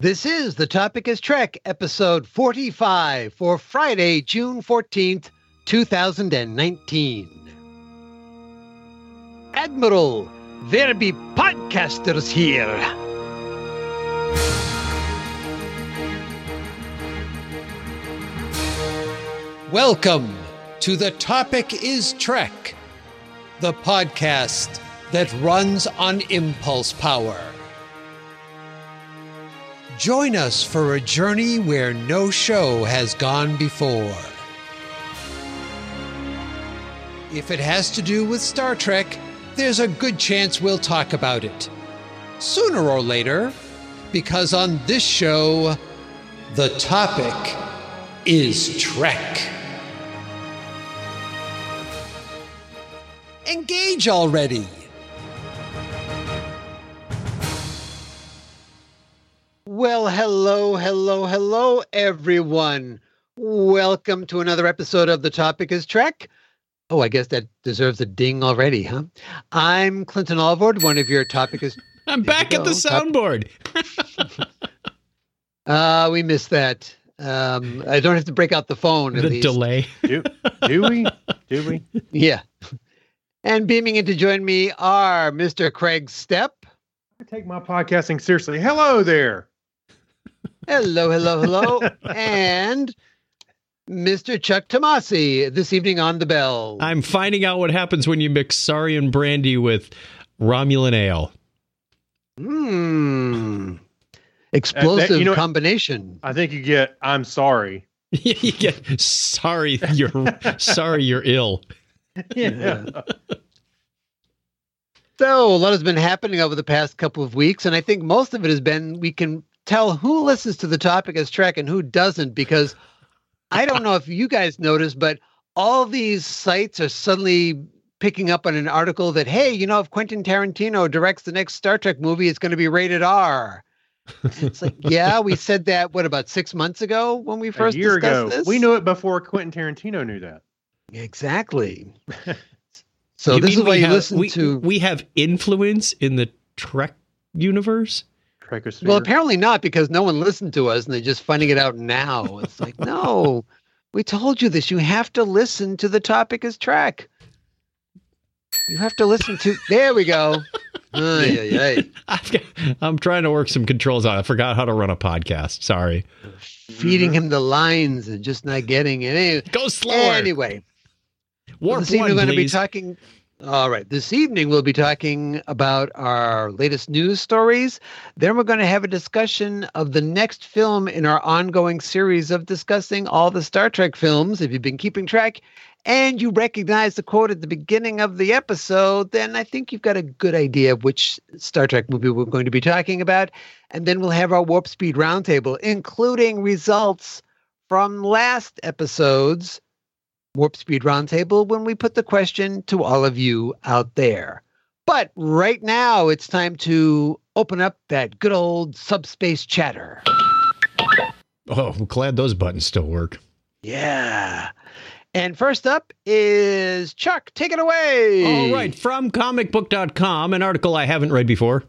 This is The Topic is Trek, episode 45 for Friday, June 14th, 2019. Admiral, there be podcasters here. Welcome to The Topic is Trek, the podcast that runs on impulse power. Join us for a journey where no show has gone before. If it has to do with Star Trek, there's a good chance we'll talk about it. Sooner or later, because on this show, the topic is Trek. Engage already! Well, hello, everyone. Welcome to another episode of The Topic is Trek. Oh, I guess that deserves a ding already, huh? I'm Clinton Alvord, one of your Topic is... I'm back at the soundboard. We missed that. I don't have to break out the phone. The delay. Do we? Yeah. And beaming in to join me are Mr. Craig Stepp. I take my podcasting seriously. Hello there. Hello. And Mr. Chuck Tomasi, this evening on the bell. I'm finding out what happens when you mix Saurian brandy with Romulan ale. Explosive combination. I think you get, I'm sorry. You get, sorry, you're ill. Yeah. So a lot has been happening over the past couple of weeks, and I think most of it has been we can tell who listens to The Topic is Trek and who doesn't, because I don't know if you guys noticed, but all these sites are suddenly picking up on an article that, hey, you know, if Quentin Tarantino directs the next Star Trek movie, it's going to be rated R. And it's like, yeah, we said that, about 6 months ago when we first discussed this? We knew it before Quentin Tarantino knew that. Exactly. So this is why you listen to... We have influence in the Trek universe? Trekosphere. Well, apparently not, because no one listened to us and they're just finding it out now. It's like, no, we told you this. You have to listen to The Topic is Trek. You have to listen to... There we go. I'm trying to work some controls out. I forgot how to run a podcast. Sorry. Feeding him the lines and just not getting it. Go slower. Anyway. Warp this evening one, we're going to be please. talking. All right. This evening we'll be talking about our latest news stories. Then we're going to have a discussion of the next film in our ongoing series of discussing all the Star Trek films. If you've been keeping track and you recognize the quote at the beginning of the episode, then I think you've got a good idea of which Star Trek movie we're going to be talking about. And then we'll have our Warp Speed Roundtable, including results from last episode's Warp Speed Roundtable when we put the question to all of you out there. But right now, it's time to open up that good old subspace chatter. Oh, I'm glad those buttons still work. Yeah. And first up is Chuck. Take it away. All right. From comicbook.com, an article I haven't read before.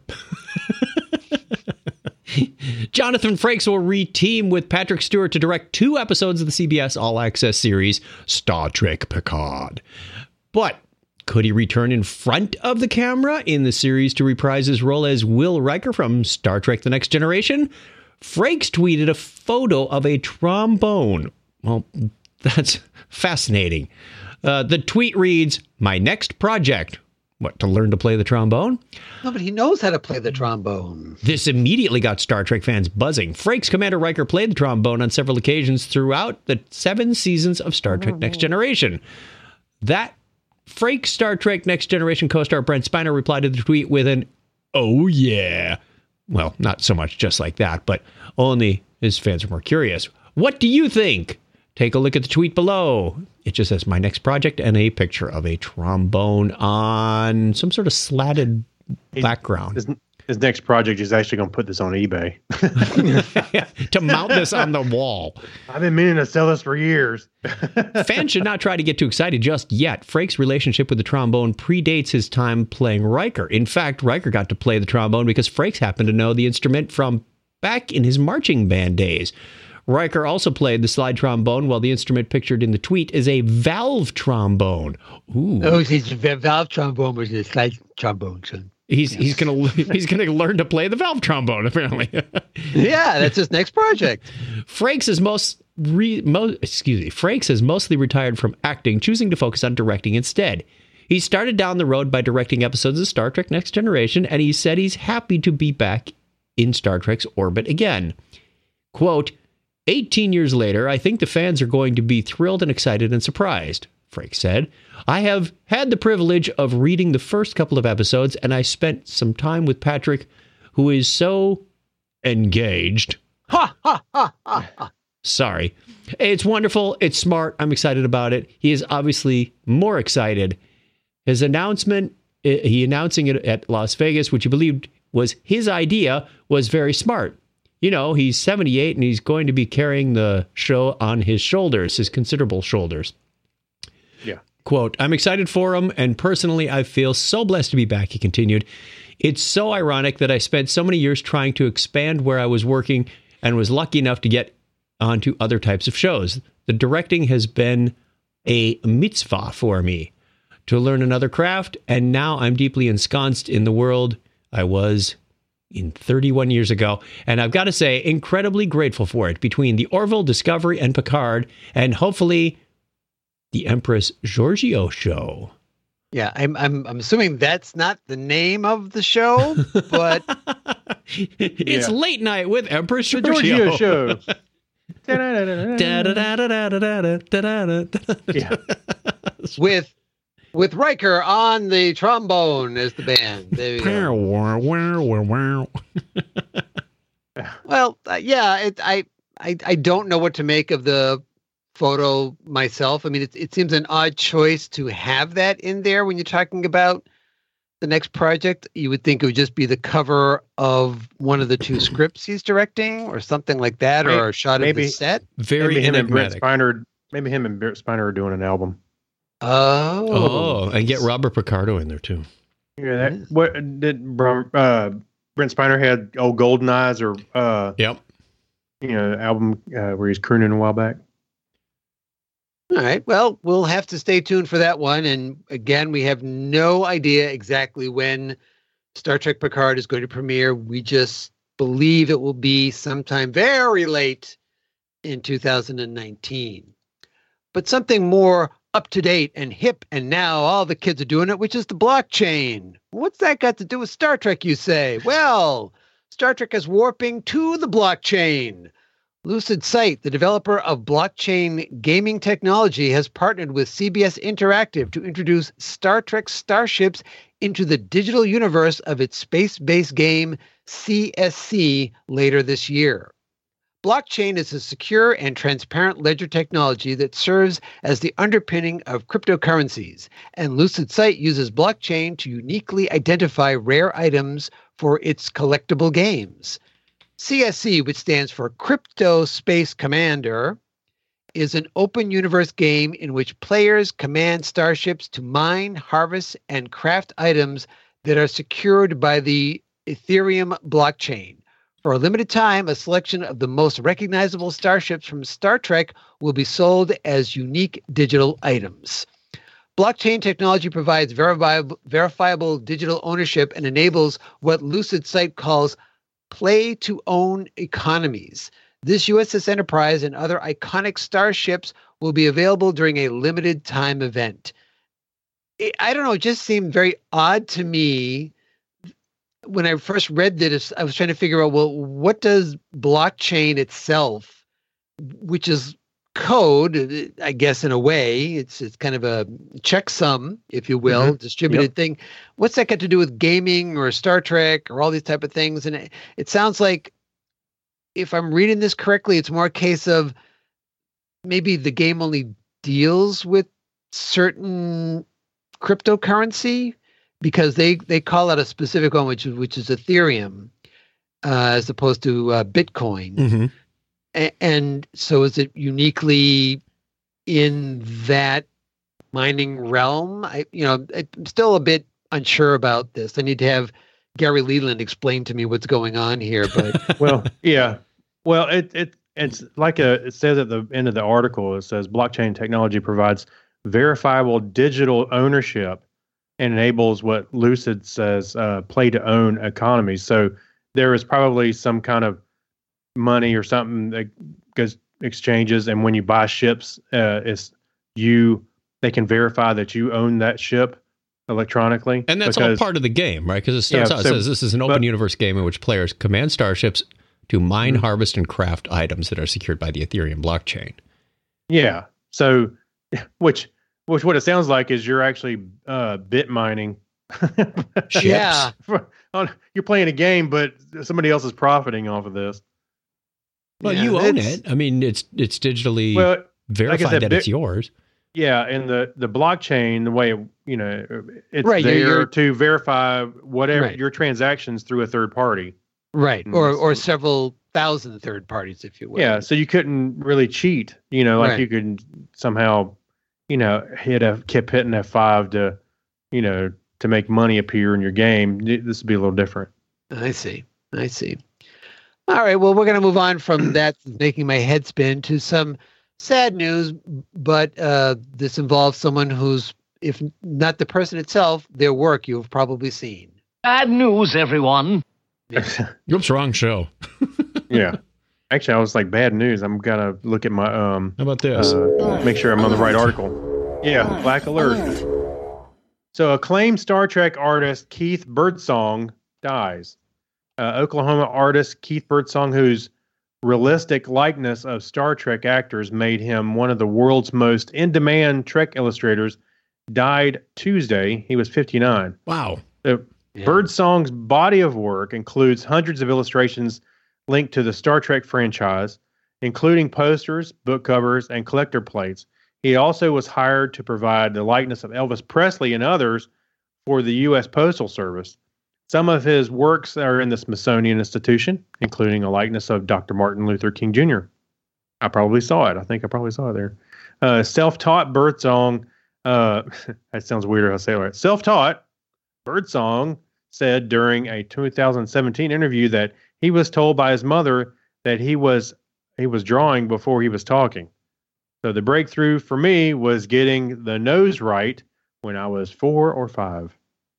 Jonathan Frakes will re-team with Patrick Stewart to direct 2 episodes of the CBS All Access series, Star Trek Picard. But could he return in front of the camera in the series to reprise his role as Will Riker from Star Trek The Next Generation? Frakes tweeted a photo of a trombone. Well, that's fascinating. The tweet reads, "My next project." What, to learn to play the trombone? No, but he knows how to play the trombone. This immediately got Star Trek fans buzzing. Frakes Commander Riker played the trombone on several occasions throughout the 7 seasons of Star Trek Next Generation. That Frakes Star Trek Next Generation co-star Brent Spiner replied to the tweet with an, "Oh yeah." Well, not so much just like that, but only his fans are more curious. What do you think? Take a look at the tweet below. It just says my next project and a picture of a trombone on some sort of slatted background. His next project is actually going to put this on eBay. To mount this on the wall. I've been meaning to sell this for years. Fans should not try to get too excited just yet. Frakes' relationship with the trombone predates his time playing Riker. In fact, Riker got to play the trombone because Frakes happened to know the instrument from back in his marching band days. Riker also played the slide trombone, while the instrument pictured in the tweet is a valve trombone. Ooh. Oh, he's valve trombone was a slide trombone, son. He's gonna learn to play the valve trombone, apparently. Yeah, that's his next project. Frakes is Frakes has mostly retired from acting, choosing to focus on directing instead. He started down the road by directing episodes of Star Trek Next Generation, and he said he's happy to be back in Star Trek's orbit again. Quote, 18 years later, I think the fans are going to be thrilled and excited and surprised, Frakes said. I have had the privilege of reading the first couple of episodes, and I spent some time with Patrick, who is so engaged. Ha, ha, ha, ha, ha. Sorry. It's wonderful. It's smart. I'm excited about it. He is obviously more excited. His announcing it at Las Vegas, which he believed was his idea, was very smart. You know, he's 78 and he's going to be carrying the show on his shoulders, his considerable shoulders. Yeah. Quote, I'm excited for him, and personally, I feel so blessed to be back, he continued. It's so ironic that I spent so many years trying to expand where I was working and was lucky enough to get onto other types of shows. The directing has been a mitzvah for me to learn another craft, and now I'm deeply ensconced in the world I was in 31 years ago. And I've got to say, incredibly grateful for it, between the Orville, Discovery, and Picard, and hopefully the Empress Giorgio show. Yeah, I'm assuming that's not the name of the show, but It's Late Night with Empress The Giorgio. Giorgio Show. Yeah. with Riker on the trombone as the band. There you go. Well, yeah, I don't know what to make of the photo myself. I mean, it seems an odd choice to have that in there when you're talking about the next project. You would think it would just be the cover of one of the two scripts he's directing or something like that, or a shot of the set. Very Maybe him and Brent enigmatic. Spiner are doing an album. Oh, and get Robert Picardo in there too. Yeah, what did Brent Spiner had? Old Golden Eyes, or Yep. album where he's crooning a while back. All right. Well, we'll have to stay tuned for that one. And again, we have no idea exactly when Star Trek Picard is going to premiere. We just believe it will be sometime very late in 2019. But something more up to date and hip, and now all the kids are doing it, which is the blockchain. What's that got to do with Star Trek, you say? Well, Star Trek is warping to the blockchain. Lucid Sight, the developer of blockchain gaming technology, has partnered with CBS Interactive to introduce Star Trek starships into the digital universe of its space-based game CSC later this year. Blockchain is a secure and transparent ledger technology that serves as the underpinning of cryptocurrencies, and Lucid Sight uses blockchain to uniquely identify rare items for its collectible games. CSC, which stands for Crypto Space Commander, is an open universe game in which players command starships to mine, harvest, and craft items that are secured by the Ethereum blockchain. For a limited time, a selection of the most recognizable starships from Star Trek will be sold as unique digital items. Blockchain technology provides verifiable digital ownership and enables what Lucid Sight calls play-to-own economies. This USS Enterprise and other iconic starships will be available during a limited time event. I don't know, it just seemed very odd to me when I first read this. I was trying to figure out, well, what does blockchain itself, which is code, I guess in a way, it's kind of a checksum, if you will, distributed thing. What's that got to do with gaming or Star Trek or all these type of things? And it sounds like, if I'm reading this correctly, it's more a case of maybe the game only deals with certain cryptocurrency, because they call out a specific one, which is Ethereum, as opposed to Bitcoin. Mm-hmm. And so is it uniquely in that mining realm? I'm still a bit unsure about this. I need to have Gary Leland explain to me what's going on here. But Well, yeah. Well, it's like it says at the end of the article, it says blockchain technology provides verifiable digital ownership and enables what Lucid says play to own economies. So there is probably some kind of money or something that goes exchanges, and when you buy ships, they can verify that you own that ship electronically. And that's all part of the game, right? Because it starts out, it says this is an open universe game in which players command starships to mine, harvest, and craft items that are secured by the Ethereum blockchain. Yeah. So, which what it sounds like is you're actually bit mining Ships. yeah, you're playing a game, but somebody else is profiting off of this. Well, Yeah, you own it. I mean, it's digitally verified said, that it's yours. Yeah, and the blockchain, the way it's Right, there to verify whatever Right. your transactions through a third party. right. Or several thousand third parties, if you will. Yeah, so you couldn't really cheat. Like Right. you could somehow, keep hitting F5 to make money appear in your game. This would be a little different. I see. All right. Well, we're going to move on from that, making my head spin, to some sad news. But this involves someone who's, if not the person itself, their work you've probably seen. Bad news, everyone. Oops, wrong show. Yeah. Actually, I was like, bad news. I'm gonna look at my How about this? make sure I'm on the right article. Yeah, Black Alert. So acclaimed Star Trek artist Keith Birdsong dies. Oklahoma artist Keith Birdsong, whose realistic likeness of Star Trek actors made him one of the world's most in-demand Trek illustrators, died Tuesday. He was 59. Wow. So Birdsong's body of work includes hundreds of illustrations linked to the Star Trek franchise, including posters, book covers, and collector plates. He also was hired to provide the likeness of Elvis Presley and others for the U.S. Postal Service. Some of his works are in the Smithsonian Institution, including a likeness of Dr. Martin Luther King Jr. I probably saw it. I think I probably saw it there. Self-taught Birdsong, that sounds weird if I say it right. Self-taught Birdsong said during a 2017 interview that he was told by his mother that he was drawing before he was talking. So the breakthrough for me was getting the nose right when I was 4 or 5.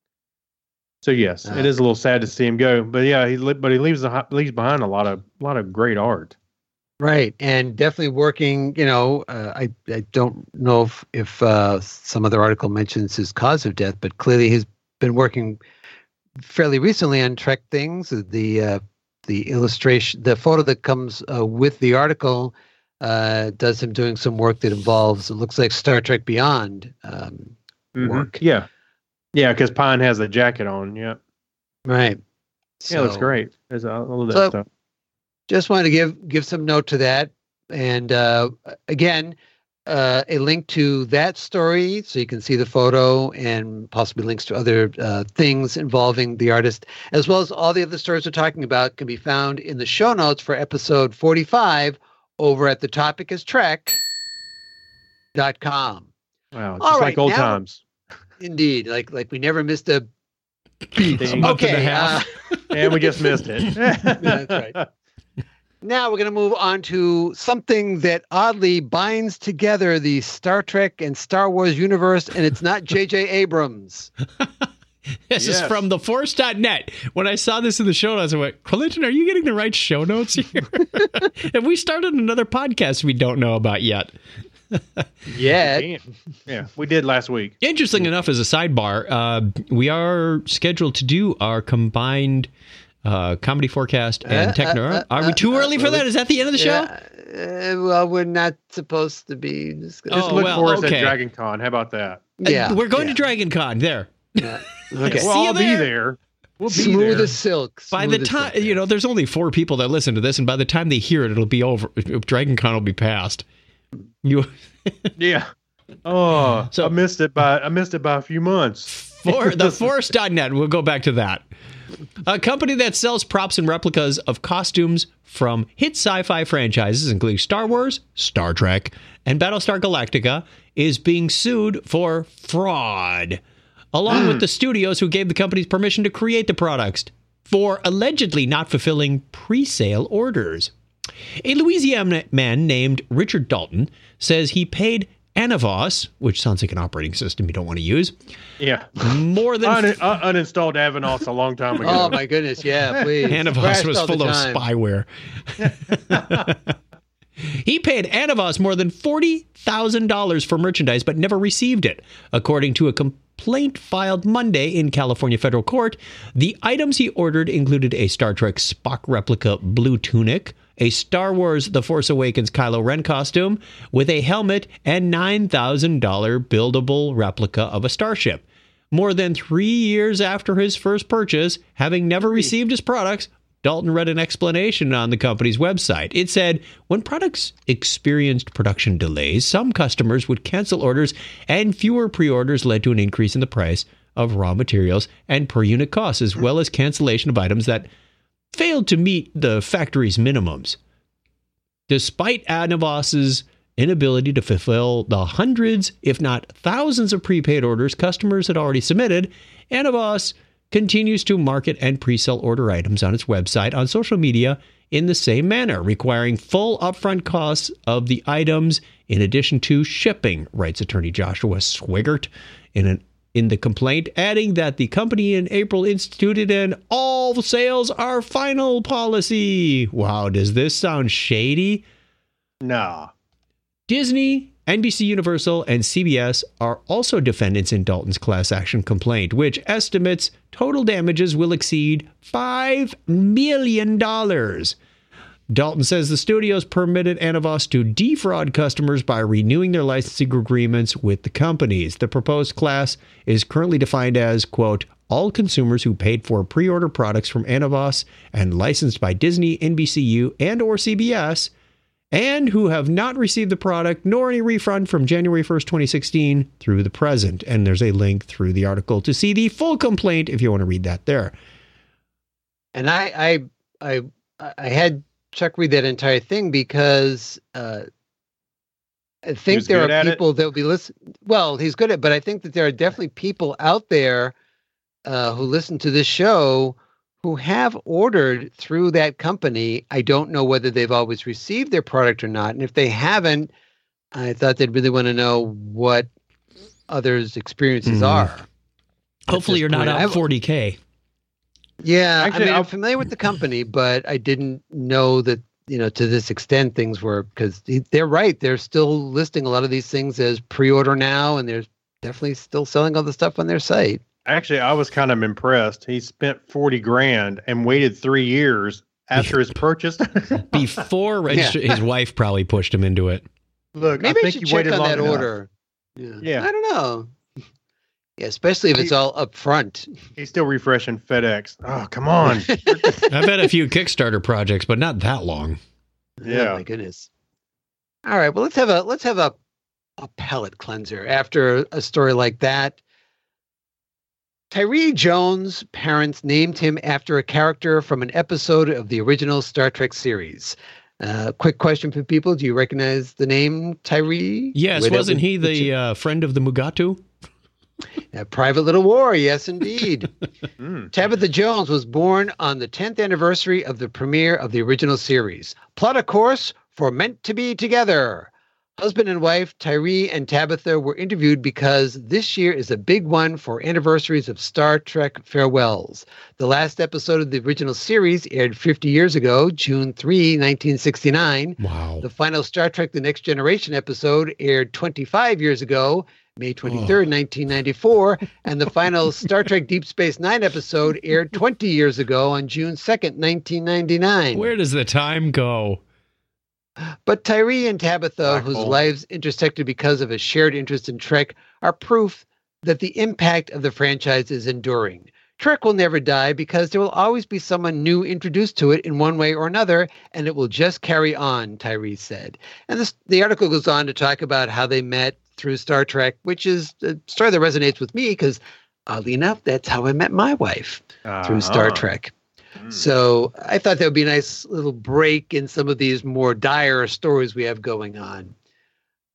So yes, it is a little sad to see him go, but yeah, he leaves behind a lot of great art. Right, and definitely working. I don't know if some other article mentions his cause of death, but clearly he's been working fairly recently on Trek things. The illustration, the photo that comes with the article does him doing some work that involves, it looks like, Star Trek Beyond work. Yeah, because Pine has the jacket on. Yeah, right. Yeah, that's great. There's all of that So- stuff. Just wanted to give some note to that, and again, a link to that story so you can see the photo and possibly links to other things involving the artist, as well as all the other stories we're talking about, can be found in the show notes for episode 45 over at thetopicstrek.com. Wow, All just right, like old now- times. Indeed, like we never missed a Ding. A month and a half. And we just missed it. That's right. Now we're going to move on to something that oddly binds together the Star Trek and Star Wars universe, and it's not J.J. Abrams. This is Yes. from theforce.net. When I saw this in the show notes, I went, Clinton, are you getting the right show notes here? Have we started another podcast we don't know about yet? Yeah. Yeah, we did last week. Interesting enough, as a sidebar, we are scheduled to do our combined comedy forecast and techno. Are we too early for that? Is that the end of the show? Well, we're not supposed to be discussing. Just Oh, look well, for us okay. at Dragon Con. How about that? Yeah. We're going to Dragon Con. There. Yeah. Okay. See We'll you all be there. there. We'll be Smooth there. as silk. By smooth the as time, silk. there's only 4 people that listen to this, and by the time they hear it, it'll be over. Dragon Con will be past. Yeah. Oh, So- I missed it by a few months. For theforce.net, we'll go back to that. A company that sells props and replicas of costumes from hit sci-fi franchises, including Star Wars, Star Trek, and Battlestar Galactica, is being sued for fraud. along with the studios who gave the companies permission to create the products for allegedly not fulfilling pre-sale orders. A Louisiana man named Richard Dalton says he paid Anavos, which sounds like an operating system you don't want to use. Yeah. More than uninstalled Avanos a long time ago. Oh my goodness, yeah, please. Anavos was full of spyware. He paid Anavos more than $40,000 for merchandise, but never received it. According to a complaint filed Monday in California federal court, the items he ordered included a Star Trek Spock replica blue tunic, a Star Wars The Force Awakens Kylo Ren costume with a helmet, and $9,000 buildable replica of a starship. More than 3 years after his first purchase, having never received his products, Dalton read an explanation on the company's website. It said, when products experienced production delays, some customers would cancel orders, and fewer pre-orders led to an increase in the price of raw materials and per unit costs, as well as cancellation of items that failed to meet the factory's minimums. Despite Anavos's inability to fulfill the hundreds, if not thousands of prepaid orders customers had already submitted, Anavos continues to market and pre-sell order items on its website, on social media, in the same manner, requiring full upfront costs of the items in addition to shipping, writes attorney Joshua Swigert in the complaint, adding that the company in April instituted an all sales are final policy. Wow, does this sound shady? Nah. Disney, NBC Universal, and CBS are also defendants in Dalton's class action complaint, which estimates total damages will exceed $5 million. Dalton says the studios permitted Anavos to defraud customers by renewing their licensing agreements with the companies. The proposed class is currently defined as, quote, all consumers who paid for pre-order products from Anavos and licensed by Disney, NBCU, and or CBS, and who have not received the product nor any refund from January 1st, 2016 through the present. And there's a link through the article to see the full complaint if you want to read that there. And I had Chuck read that entire thing because I think there are people that will be listening. Well, he's good at it, but I think that there are definitely people out there who listen to this show who have ordered through that company. I don't know whether they've always received their product or not. And if they haven't, I thought they'd really want to know what others' experiences are. Hopefully you're not out $40K. Yeah. Actually, I'm familiar with the company, but I didn't know that, to this extent things were, because they're right. They're still listing a lot of these things as pre-order now, and they're definitely still selling all the stuff on their site. Actually, I was kind of impressed. He spent $40,000 and waited 3 years after his purchase. Before his wife probably pushed him into it. Look, maybe I think should he waited check on long that enough. order. Yeah. I don't know. Yeah, especially if it's all up front. He's still refreshing FedEx. Oh, come on. I've had a few Kickstarter projects, but not that long. Yeah. Oh my goodness. All right. Well, let's have a palate cleanser after a story like that. Tyree Jones' parents named him after a character from an episode of the original Star Trek series. Quick question for people. Do you recognize the name Tyree? Yes. Wasn't he the friend of the Mugatu? Private Little War. Yes, indeed. Tabitha Jones was born on the 10th anniversary of the premiere of the original series. Plot, of course, for Meant to Be Together. Husband and wife, Tyree and Tabitha, were interviewed because this year is a big one for anniversaries of Star Trek farewells. The last episode of the original series aired 50 years ago, June 3, 1969. Wow. The final Star Trek The Next Generation episode aired 25 years ago, May 23rd, 1994. And the final Star Trek Deep Space Nine episode aired 20 years ago on June 2nd, 1999. Where does the time go? But Tyree and Tabitha, whose lives intersected because of a shared interest in Trek, are proof that the impact of the franchise is enduring. Trek will never die because there will always be someone new introduced to it in one way or another, and it will just carry on, Tyree said. And the article goes on to talk about how they met through Star Trek, which is a story that resonates with me because, oddly enough, that's how I met my wife, through Star Trek. So I thought that would be a nice little break in some of these more dire stories we have going on.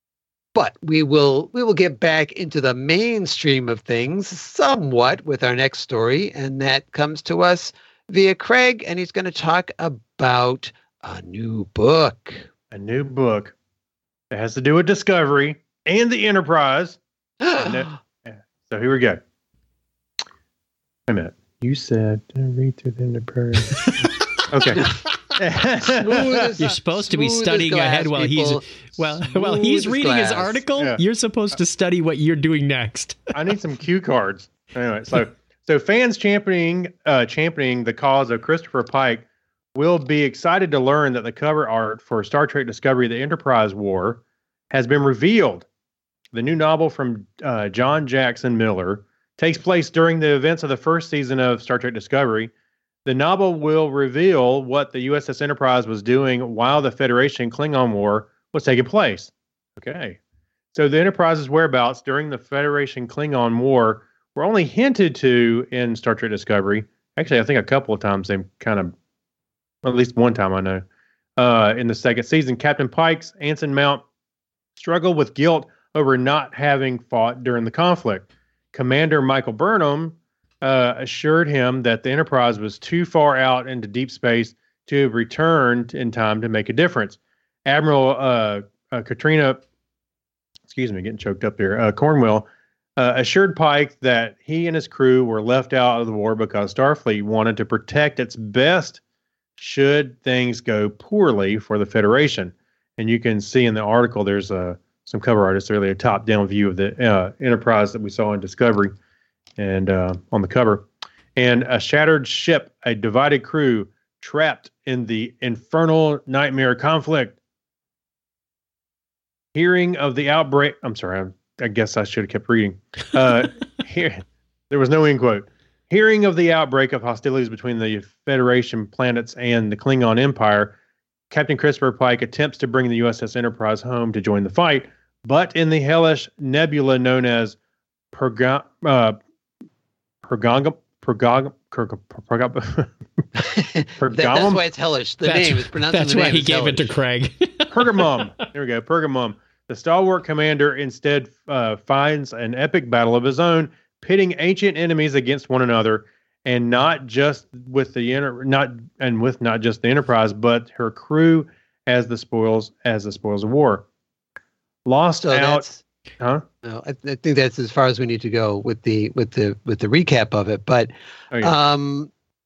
But we will get back into the mainstream of things somewhat with our next story, and that comes to us via Craig, and he's going to talk about a new book. A new book that has to do with Discovery and the Enterprise. So here we go. Wait a minute. You said to read through the Enterprise. Okay. You're supposed to be studying ahead while he's reading his article. Yeah. You're supposed to study what you're doing next. I need some cue cards. Anyway, so fans championing the cause of Christopher Pike will be excited to learn that the cover art for Star Trek Discovery: The Enterprise War has been revealed. The new novel from John Jackson Miller takes place during the events of the first season of Star Trek Discovery. The novel will reveal what the USS Enterprise was doing while the Federation Klingon War was taking place. Okay. So the Enterprise's whereabouts during the Federation Klingon War were only hinted to in Star Trek Discovery. Actually, I think a couple of times they kind of, at least one time I know, in the second season, Captain Pike's Anson Mount struggled with guilt over not having fought during the conflict. Commander Michael Burnham assured him that the Enterprise was too far out into deep space to have returned in time to make a difference. Admiral Katrina, excuse me, getting choked up here, Cornwell, assured Pike that he and his crew were left out of the war because Starfleet wanted to protect its best should things go poorly for the Federation. And you can see in the article there's some cover art. It's really a top-down view of the Enterprise that we saw in Discovery. And on the cover, and a shattered ship, a divided crew trapped in the infernal nightmare conflict. Hearing of the outbreak, I'm sorry, I guess I should have kept reading. Here, there was no end quote. Hearing of the outbreak of hostilities between the Federation planets and the Klingon Empire, Captain Christopher Pike attempts to bring the USS Enterprise home to join the fight, but in the hellish nebula known as Pergamum. That's why it's hellish. The name is pronounced. That's why he gave it to Craig. Pergamum. There we go. Pergamum. The stalwart commander instead finds an epic battle of his own, pitting ancient enemies against one another, and not just with not just the Enterprise, but her crew as the spoils of war. Lost out. Huh? No, I think that's as far as we need to go with the recap of it. But that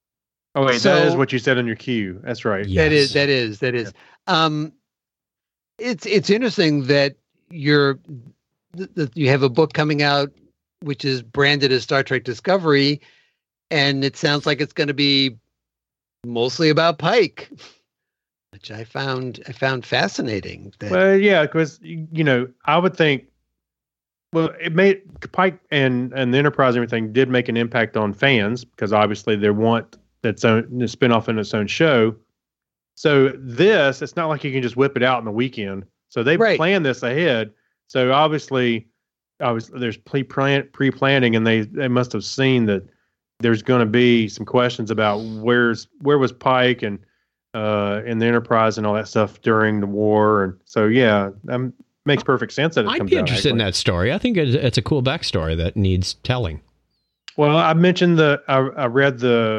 is what you said on your cue. That's right. Yes. That is. Yeah. It's interesting that you have a book coming out which is branded as Star Trek Discovery, and it sounds like it's going to be mostly about Pike, which I found fascinating. Well, yeah, because I would think. Well, it made Pike and the Enterprise and everything did make an impact on fans because obviously they want its own spin-off in its own show. So it's not like you can just whip it out in the weekend. So they planned this ahead. So obviously there's pre-planning, and they must have seen that there's going to be some questions about where was Pike and the Enterprise and all that stuff during the war. And so makes perfect sense that it comes out. I'd be interested in that story. I think it's a cool backstory that needs telling. Well, I mentioned I read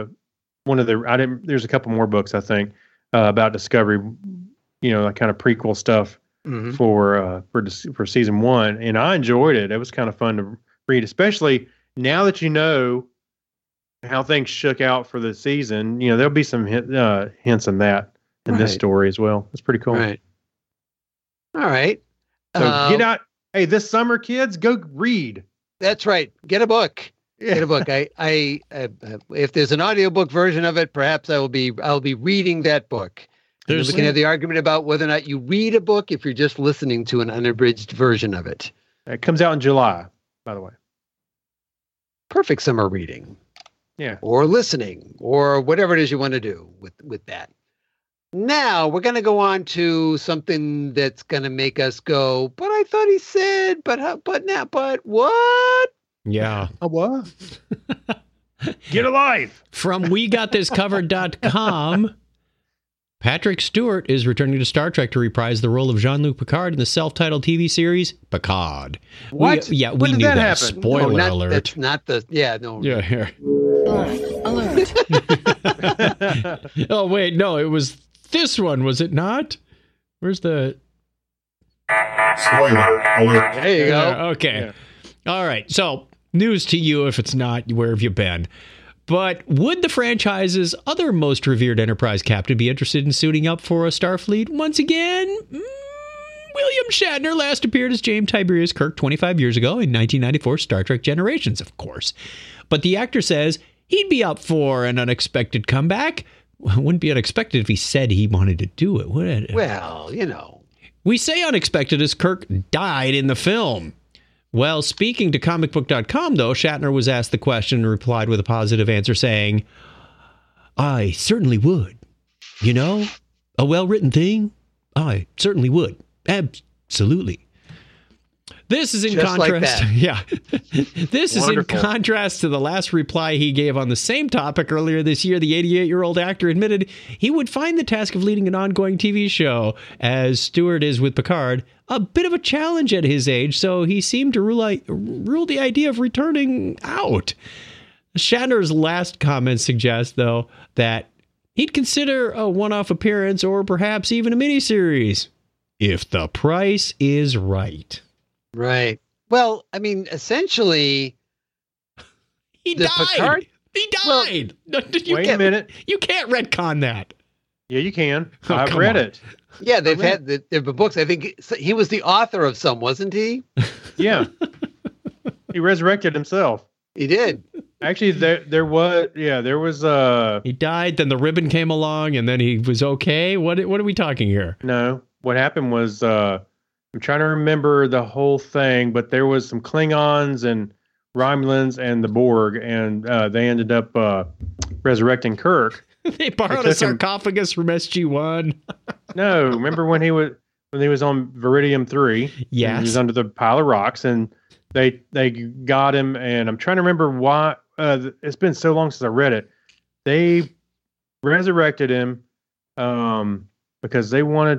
there's a couple more books I think about Discovery, that kind of prequel stuff for season 1, and I enjoyed it. It was kind of fun to read, especially now that you know how things shook out for the season. There'll be some hints in that in this story as well. It's pretty cool. Right. All right. So get out. Hey, this summer, kids, go read. That's right. Get a book. Get a book. I if there's an audiobook version of it, perhaps I'll be reading that book. We can have the argument about whether or not you read a book if you're just listening to an unabridged version of it. It comes out in July, by the way. Perfect summer reading. Yeah. Or listening, or whatever it is you want to do with that. Now we're going to go on to something that's going to make us go, but I thought he said, but what? Yeah. What? Get a life. From WeGotThisCovered.com, Patrick Stewart is returning to Star Trek to reprise the role of Jean-Luc Picard in the self-titled TV series Picard. What? We When knew did that that. happen? Spoiler No, alert. That's not the. Yeah, no. Yeah, here. Alert. Oh, wait, no, it was this one, was it not? Where's the... Spoiler alert. There you go. Yeah, okay. All right. So, news to you if it's not, where have you been? But would the franchise's other most revered Enterprise captain be interested in suiting up for a Starfleet once again? William Shatner last appeared as James Tiberius Kirk 25 years ago in 1994 Star Trek Generations, of course. But the actor says he'd be up for an unexpected comeback. Well, it wouldn't be unexpected if he said he wanted to do it, would it? Well, you know. We say unexpected as Kirk died in the film. Well, speaking to comicbook.com, though, Shatner was asked the question and replied with a positive answer saying, I certainly would. You know, a well-written thing? I certainly would. Absolutely. This is in Just contrast. like that. Yeah. This is in Wonderful. contrast to the last reply he gave on the same topic earlier this year. The 88-year-old actor admitted he would find the task of leading an ongoing TV show, as Stewart is with Picard, a bit of a challenge at his age, so he seemed to rule the idea of returning out. Shatner's last comment suggests, though, that he'd consider a one-off appearance or perhaps even a miniseries, if the price is right. Right. Well, I mean, essentially, He The died. Picard? He Well, died. You Wait a can't- minute. You can't retcon that. Yeah, you can. Oh, I've come read on. it. yeah, they've had the books. I think he was the author of some, wasn't he? Yeah. He resurrected himself. He did. Actually, there was He died, then the ribbon came along, and then he was okay. What are we talking here? no. What happened was I'm trying to remember the whole thing, but there was some Klingons and Romulans and the Borg, and they ended up resurrecting Kirk. They borrowed They a took him- sarcophagus from SG-1. No, remember when he was on Viridium 3? Yes. He was under the pile of rocks, and they got him. And I'm trying to remember why. It's been so long since I read it. They resurrected him because they wanted.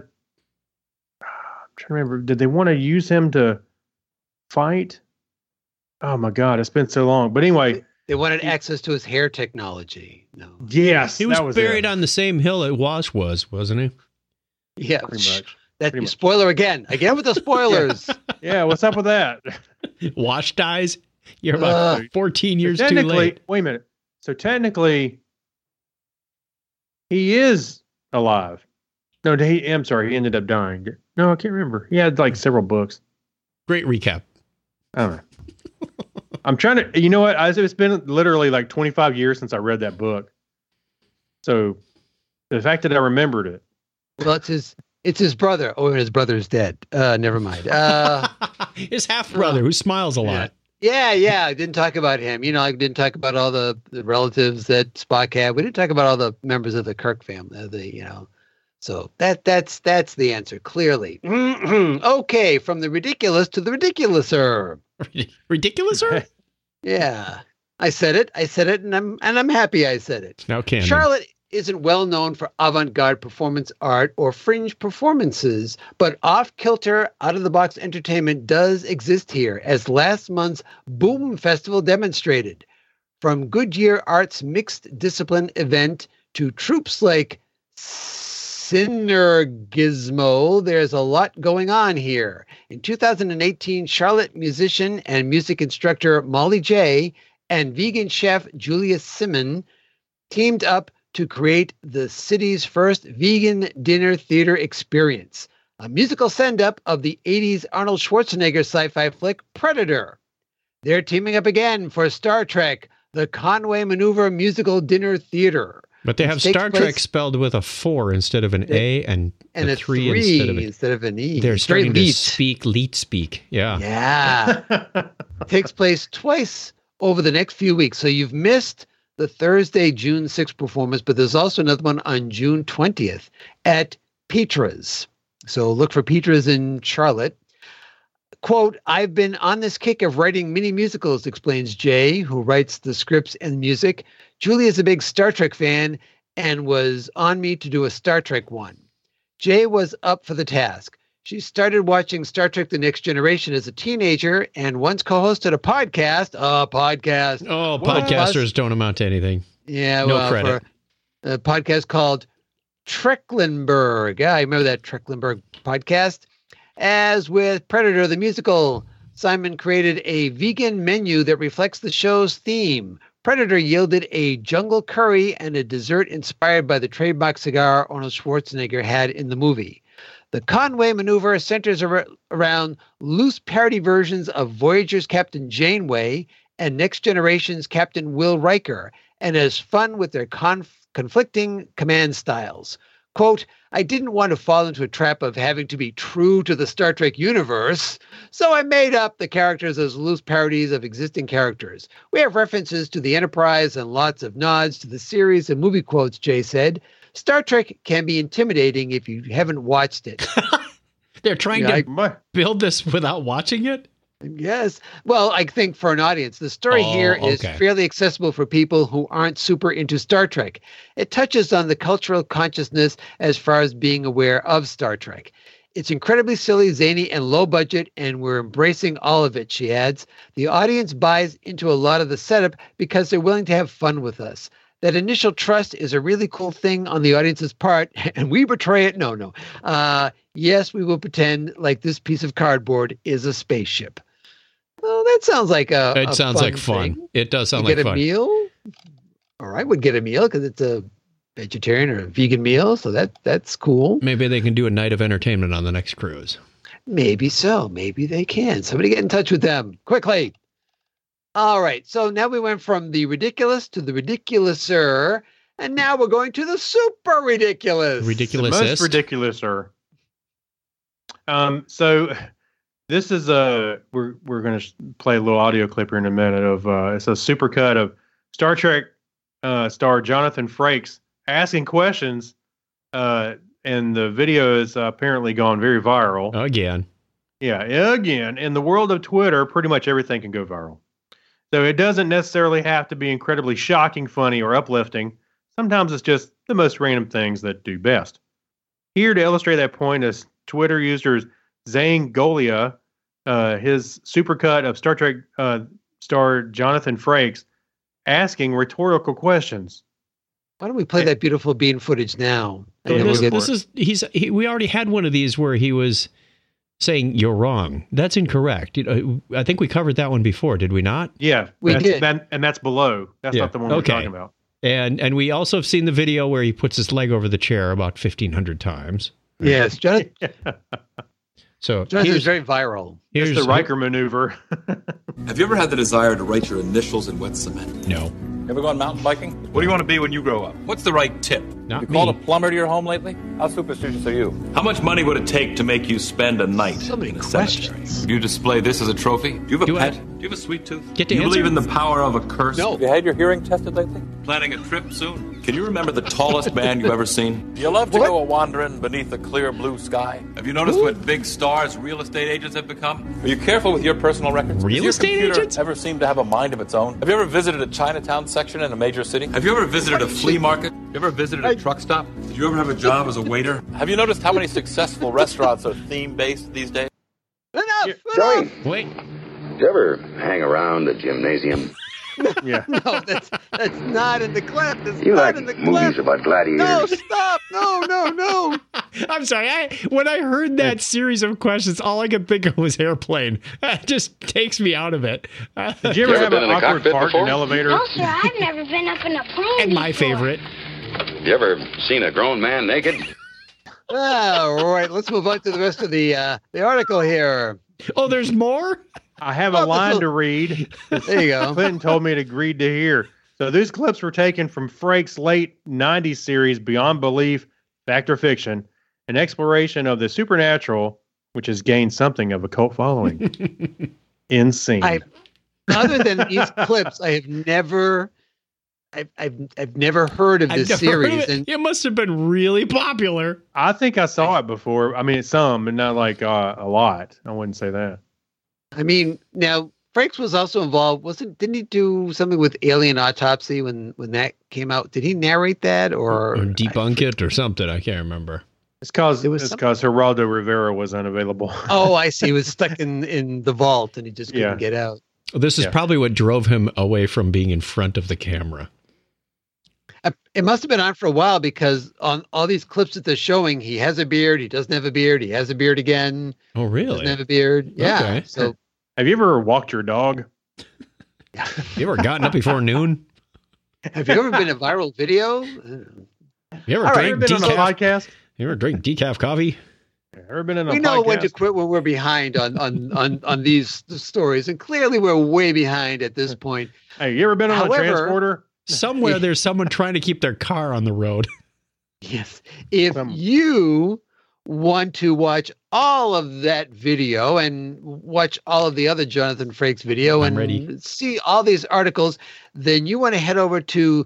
I'm trying to remember. Did they want to use him to fight? Oh my God, it's been so long. But anyway, They wanted access to his hair technology. No. yes, He was, that buried it. on the same hill that Wash was, wasn't he? Yeah. Pretty much. That Pretty much. spoiler again. Again with the spoilers. Yeah, what's up with that? Wash dies. You're about 14 years too technically, late. wait a minute. So technically, he is alive. No, I'm sorry. He ended up dying. No, I can't remember. He had like several books. Great recap. I don't know. I'm trying to. You know what? It's been literally like 25 years since I read that book. So the fact that I remembered it. Well, it's his brother. Oh, and his brother's dead. Never mind. His half-brother who smiles a lot. Yeah. I didn't talk about him. You know, I didn't talk about all the relatives that Spock had. We didn't talk about all the members of the Kirk family. So that's the answer, clearly. Okay, from the ridiculous to the ridiculouser. Ridiculouser? Yeah. I said it, and I'm happy I said it. Now canon. Charlotte isn't well known for avant-garde performance art or fringe performances, but off-kilter, out-of-the-box entertainment does exist here, as last month's Boom Festival demonstrated. From Goodyear Art's mixed discipline event to troops like Synergismo, there's a lot going on here. In 2018, Charlotte musician and music instructor Molly J. and vegan chef Julia Simon teamed up to create the city's first vegan dinner theater experience, a musical send-up of the 80s Arnold Schwarzenegger sci-fi flick Predator. They're teaming up again for Star Trek, the Conway Maneuver Musical Dinner Theater. But they have Which takes Star Trek place- spelled with a 4 instead of an A and And a a 3 instead of an E. They're It's very starting to leet. speak leet speak. Yeah. Yeah. Takes place twice over the next few weeks. So you've missed the Thursday, June 6th performance, but there's also another one on June 20th at Petra's. So look for Petra's in Charlotte. Quote, I've been on this kick of writing mini musicals, explains Jay, who writes the scripts and music. Julie is a big Star Trek fan, and was on me to do a Star Trek one. Jay was up for the task. She started watching Star Trek The Next Generation as a teenager and once co-hosted a podcast. Oh, podcasters don't amount to anything. Yeah, No well, credit. for a podcast called Trecklenberg. Yeah, I remember that Trecklenberg podcast. As with Predator, the musical, Simon created a vegan menu that reflects the show's theme. Predator yielded a jungle curry and a dessert inspired by the trademark cigar Arnold Schwarzenegger had in the movie. The Conway maneuver centers around loose parody versions of Voyager's Captain Janeway and Next Generation's Captain Will Riker, and has fun with their conflicting command styles. Quote, I didn't want to fall into a trap of having to be true to the Star Trek universe, so I made up the characters as loose parodies of existing characters. We have references to the Enterprise and lots of nods to the series and movie quotes, Jay said. Star Trek can be intimidating if you haven't watched it. They're trying to build this without watching it? Yes. Well, I think for an audience, the story here is fairly accessible for people who aren't super into Star Trek. It touches on the cultural consciousness as far as being aware of Star Trek. It's incredibly silly, zany, and low budget, and we're embracing all of it, she adds. The audience buys into a lot of the setup because they're willing to have fun with us. That initial trust is a really cool thing on the audience's part, and we betray it. No. Yes, we will pretend like this piece of cardboard is a spaceship. Well, that sounds like It sounds fun like fun. thing. It does sound Get like a fun. meal? All right, would get a meal because it's a vegetarian or a vegan meal, so that's cool. Maybe they can do a night of entertainment on the next cruise. Maybe so. Maybe they can. Somebody get in touch with them quickly. All right, so now we went from the ridiculous to the ridiculouser, and now we're going to the super ridiculous. Ridiculous. Most ridiculous, sir. So this is we're going to play a little audio clip here in a minute of it's a supercut of Star Trek star Jonathan Frakes asking questions, and the video is apparently gone very viral. Again. Yeah, again. In the world of Twitter, pretty much everything can go viral. So it doesn't necessarily have to be incredibly shocking, funny, or uplifting. Sometimes it's just the most random things that do best. Here to illustrate that point is Twitter user Zane Golia, his supercut of Star Trek star Jonathan Frakes asking rhetorical questions. Why don't we play that beautiful bean footage now? We already had one of these where he was saying you're wrong. That's incorrect. I think we covered that one before, did we not? Yeah, we did. And that's below. That's not the one we're talking about. And we also have seen the video where he puts his leg over the chair about 1,500 times. Yes, Jonathan. So Jonathan's very viral. Here's the Riker maneuver. Have you ever had the desire to write your initials in wet cement? No. Ever gone mountain biking? What do you want to be when you grow up? What's the right tip? Not you me. called a plumber to your home lately? How superstitious are you? How much money would it take to make you spend a night So many in a questions. cemetery? Would you display this as a trophy? Do you have a Do pet? I- Do you have a sweet tooth? Get to Do you answer? believe in the power of a curse? No. Have you had your hearing tested lately? Planning a trip soon? Can you remember the tallest man you've ever seen? Do you love to go a-wandering beneath the clear blue sky? Have you noticed what big stars real estate agents have become? Are you careful with your personal records? Real Does your estate computer agents? ever seem to have a mind of its own? Have you ever visited a Chinatown section in a major city? Have you ever visited a flea market? Have you ever visited a truck stop? Did you ever have a job as a waiter? Have you noticed how many successful restaurants are theme-based these days? Enough! Joey, Wait. did you ever hang around the gymnasium? Yeah. No, that's not in the clip. That's You not like in the movies clip. about gladiators? No, stop! No! I'm sorry. When I heard that series of questions, all I could think of was airplane. It just takes me out of it. Did you ever ever have been an in a awkward cockpit fart in before? an elevator? No, sir, I've never been up in a plane And my before. favorite. You ever seen a grown man naked? All right, let's move on to the rest of the article here. Oh, there's more? I have a line to read. There you go. Clinton told me to agree to hear. So these clips were taken from Frakes' late 90s series, Beyond Belief, Fact or Fiction, an exploration of the supernatural, which has gained something of a cult following. Insane. Other than these clips, I have never heard of this I've never heard of series. it. And It must have been really popular. I think I saw it before. I mean, some, but not like a lot. I wouldn't say that. I mean, now Frakes was also involved. Didn't he do something with Alien Autopsy when that came out? Did he narrate that or debunk it or something? I can't remember. It's because Geraldo Rivera was unavailable. Oh, I see. He was stuck in the vault and he just couldn't get out. This is probably what drove him away from being in front of the camera. It must have been on for a while because on all these clips that they're showing, he has a beard, he doesn't have a beard, he has a beard again. Oh, really? Doesn't have a beard. Yeah. Okay. So, have you ever walked your dog? You ever gotten up before noon? Have you ever been a viral video? You ever been on a podcast? You ever drink decaf coffee? Ever been in a podcast? We know when to quit when we're behind on these stories, and clearly we're way behind at this point. Hey, you ever been on a transporter? Somewhere there's someone trying to keep their car on the road. Yes. If you want to watch all of that video and watch all of the other Jonathan Frakes video and see all these articles, then you want to head over to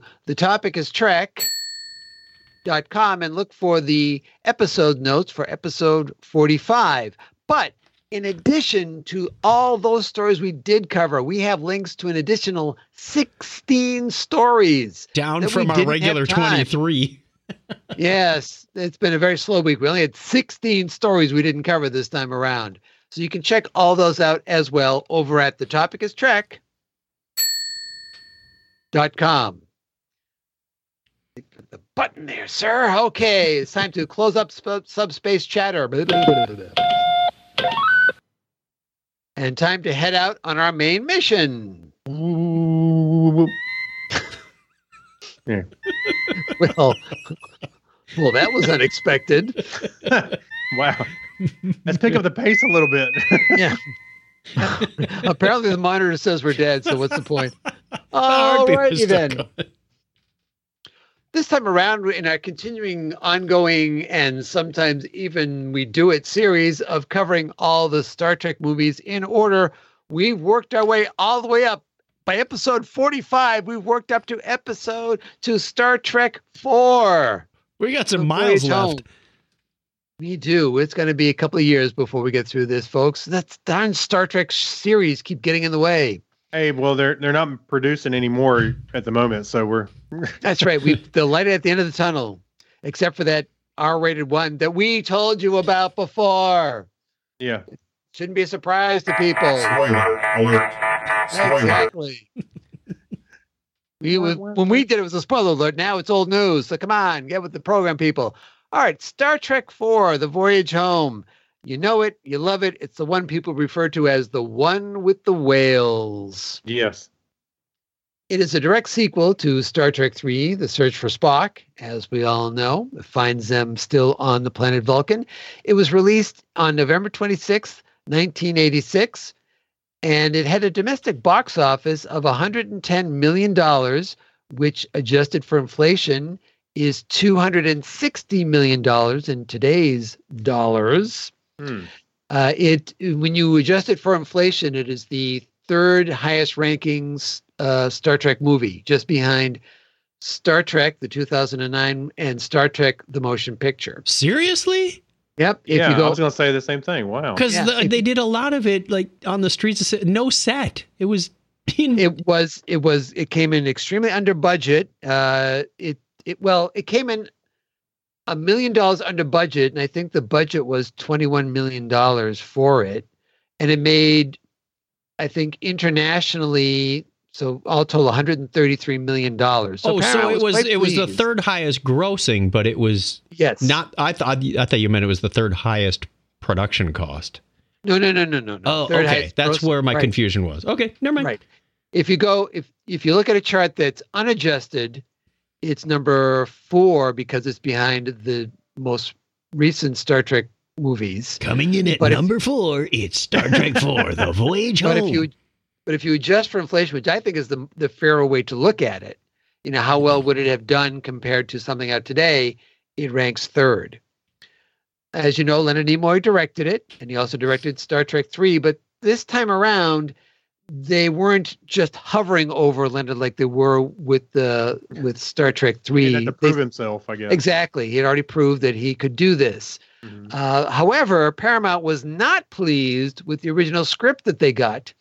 thetopicistrek.com and look for the episode notes for episode 45. But in addition to all those stories we did cover, we have links to an additional 16 stories. Down from our regular 23. Yes, it's been a very slow week. We only had 16 stories we didn't cover this time around. So you can check all those out as well over at thetopicistrek.com. The button there, sir. Okay, it's time to close up subspace chatter. And time to head out on our main mission. Yeah. Well, that was unexpected. Wow. Let's pick up the pace a little bit. Yeah. Apparently the monitor says we're dead, so what's the point? All righty then. This time around, in our continuing, ongoing, and sometimes even we do it series of covering all the Star Trek movies in order, we've worked our way all the way up. By episode 45, we've worked up to Star Trek 4. We got some miles left. Home. We do. It's going to be a couple of years before we get through this, folks. That darn Star Trek series keep getting in the way. Hey, well, they're not producing anymore at the moment, so we're. That's right. The light at the end of the tunnel, except for that R-rated one that we told you about before. Yeah, shouldn't be a surprise to people. Spoiler alert! Spoiler. Exactly. When we did it was a spoiler alert. Now it's old news. So come on, get with the program, people. All right, Star Trek 4: The Voyage Home. You know it, you love it. It's the one people refer to as the one with the whales. Yes. It is a direct sequel to Star Trek 3, The Search for Spock, as we all know. It finds them still on the planet Vulcan. It was released on November 26th, 1986, and it had a domestic box office of $110 million, which, adjusted for inflation, is $260 million in today's dollars. When you adjust it for inflation, it is the third highest rankings Star Trek movie, just behind Star Trek, the 2009, and Star Trek, the motion picture. Seriously? Yep. I was going to say the same thing. Wow. Because they did a lot of it like on the streets. No set. It was. It came in extremely under budget. It came in $1 million under budget, and I think the budget was $21 million for it, and it made, I think, internationally, so all total $133 million. So it was the third highest grossing, but it was not. I thought you meant it was the third highest production cost. No. Oh, okay, that's where my confusion was. Okay, never mind. Right. If you look at a chart that's unadjusted, it's number 4 because it's behind the most recent Star Trek movies. Coming in at number 4, it's Star Trek 4, The Voyage Home. But if you adjust for inflation, which I think is the fairer way to look at it, how well would it have done compared to something out today? It ranks 3rd. As you know, Leonard Nimoy directed it, and he also directed Star Trek 3. But this time around, they weren't just hovering over Leonard like they were with Star Trek 3. He had to prove himself, I guess. Exactly. He had already proved that he could do this. Mm-hmm. However, Paramount was not pleased with the original script that they got.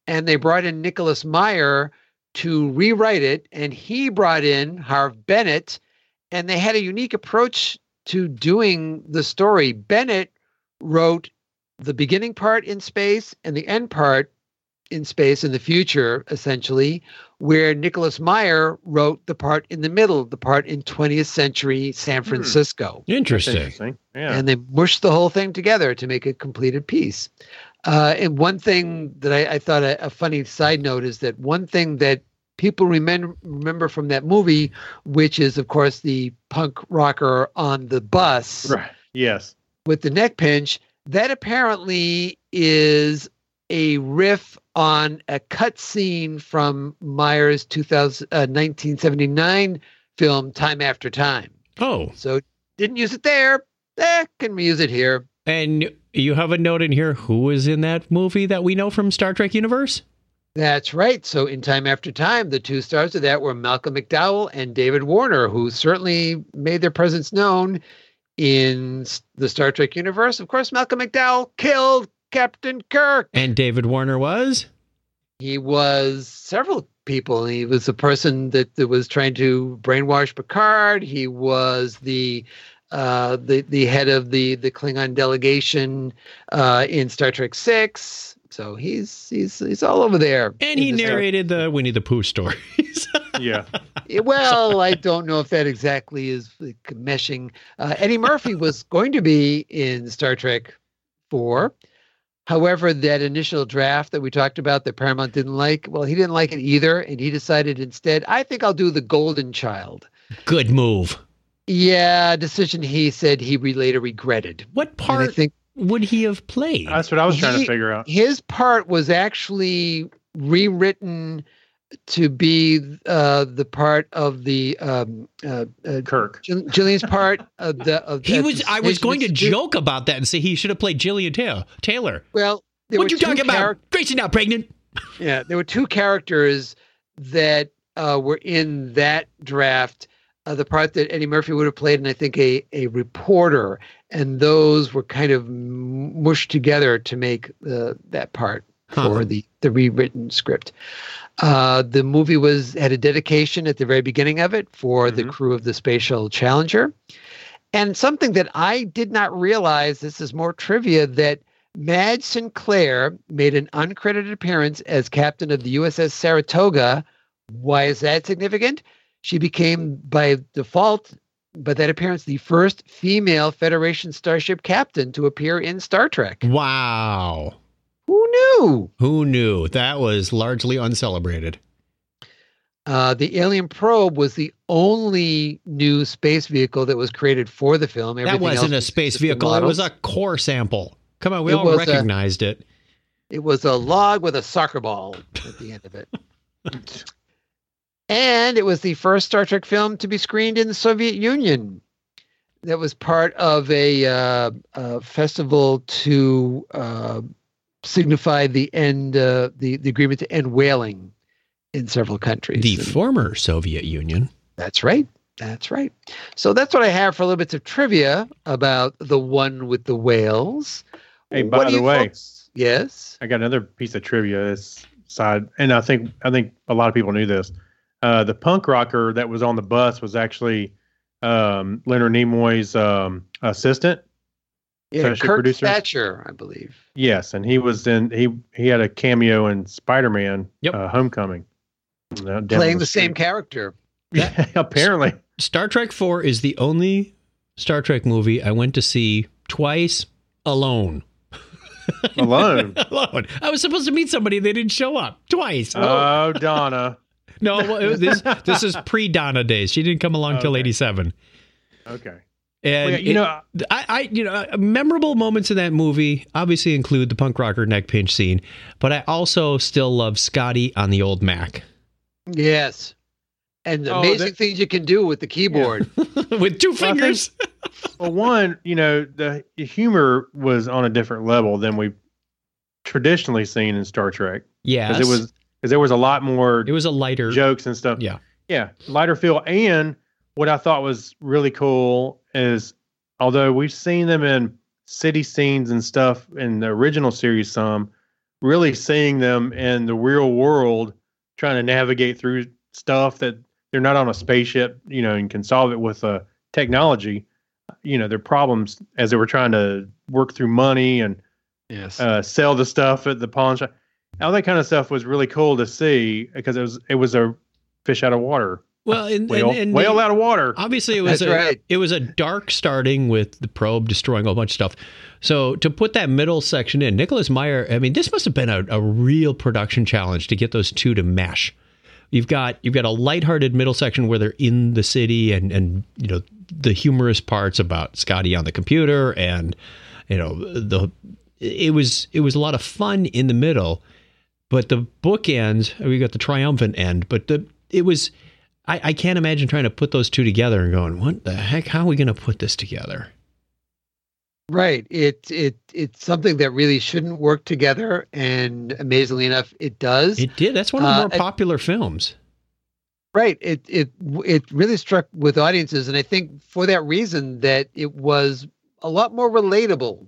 and they brought in Nicholas Meyer to rewrite it, and he brought in Harve Bennett, and they had a unique approach to doing the story. Bennett wrote the beginning part in space and the end part in space in the future, essentially, where Nicholas Meyer wrote the part in the middle, the part in 20th century San Francisco. Interesting. Yeah. And they mushed the whole thing together to make a completed piece. And one thing that I thought a funny side note is that one thing that people remember from that movie, which is, of course, the punk rocker on the bus. Right. Yes. With the neck pinch, that apparently is a riff on a cut scene from Meyer's 1979 film, Time After Time. Oh. So didn't use it there. Can we use it here? And you have a note in here. Who is in that movie that we know from Star Trek universe? That's right. So in Time After Time, the two stars of that were Malcolm McDowell and David Warner, who certainly made their presence known in the Star Trek universe. Of course, Malcolm McDowell killed Captain Kirk. And David Warner was? He was several people. He was the person that was trying to brainwash Picard. He was the head of the Klingon delegation in Star Trek VI. So he's all over there. And he narrated the Winnie the Pooh stories. Yeah. Well, I don't know if that exactly is meshing. Eddie Murphy was going to be in Star Trek 4. However, that initial draft that we talked about that Paramount didn't like, well, he didn't like it either. And he decided instead, I think I'll do the Golden Child. Good move. Yeah, decision he said he later regretted. What part would he have played? That's what I was trying to figure out. His part was actually rewritten to be the part of the Kirk. Gillian's part of the. I was going to joke about that and say he should have played Gillian Taylor. Well, what you talking about? Gracie not pregnant. Yeah, there were two characters that were in that draft. The part that Eddie Murphy would have played, and I think a reporter, and those were kind of mushed together to make that part for the rewritten script. The movie had a dedication at the very beginning of it for the crew of the Space Shuttle Challenger. And something that I did not realize, this is more trivia, that Madge Sinclair made an uncredited appearance as captain of the USS Saratoga. Why is that significant? She became, by default, by that appearance, the first female Federation starship captain to appear in Star Trek. Wow. Who knew? Who knew? That was largely uncelebrated. The Alien Probe was the only new space vehicle that was created for the film. That wasn't a space vehicle. Models. It was a core sample. Come on, we all recognized it. It was a log with a soccer ball at the end of it. And it was the first Star Trek film to be screened in the Soviet Union. That was part of a festival to signify the end, the agreement to end whaling in several countries. The former Soviet Union. That's right. That's right. So that's what I have for a little bit of trivia about the one with the whales. Hey, by the way, yes, I got another piece of trivia. This side, and I think a lot of people knew this. The punk rocker that was on the bus was actually Leonard Nimoy's assistant. Yeah, Kirk Thatcher, I believe. Yes, and he was he had a cameo in Spider-Man Homecoming. Playing the same character. Yeah, apparently. Star Trek 4 is the only Star Trek movie I went to see twice alone. Alone? Alone. I was supposed to meet somebody. They didn't show up. Twice. Oh, Donna. No, this is pre-Donna days. She didn't come along till 87. Okay. And memorable moments in that movie obviously include the punk rocker neck pinch scene, but I also still love Scotty on the old Mac. Yes. And the amazing things you can do with the keyboard. Yeah. With two fingers. Well, one, the humor was on a different level than we've traditionally seen in Star Trek. Yes. Because there was a lot more. It was a lighter jokes and stuff. Yeah. Yeah. Lighter feel. And what I thought was really cool is, although we've seen them in city scenes and stuff in the original series, really seeing them in the real world, trying to navigate through stuff that they're not on a spaceship, and can solve it with technology. Their problems as they were trying to work through money and sell the stuff at the pawn shop. All that kind of stuff was really cool to see because it was a fish out of water. Well, whale out of water. Obviously, it was a dark starting with the probe destroying a whole bunch of stuff. So to put that middle section in, Nicholas Meyer, I mean, this must have been a real production challenge to get those two to mesh. You've got a lighthearted middle section where they're in the city and the humorous parts about Scotty on the computer and it was a lot of fun in the middle, but the bookends, we got the triumphant end, but it was. I can't imagine trying to put those two together and going, what the heck? How are we going to put this together? Right. It's something that really shouldn't work together, and amazingly enough, it does. It did. That's one of the more popular films. Right. It really struck with audiences, and I think for that reason that it was a lot more relatable